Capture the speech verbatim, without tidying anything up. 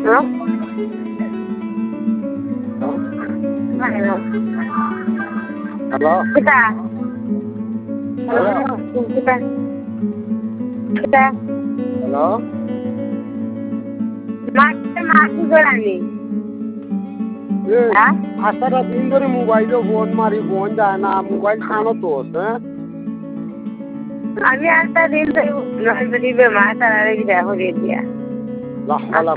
Hello? Hello? Hello? Kita? Hello? Kita? Kita? Hello? মাকে মাকে জড়ানি হ্যাঁ আসাটা দিন ধরে মোবাইলে ফোন মারি ফোন যায় না মোবাইল খানো তো হ্যাঁ আমি একটা দিন ধরে নয় দিবে মা তারা রেখে দেখো দিয়ে দিয়া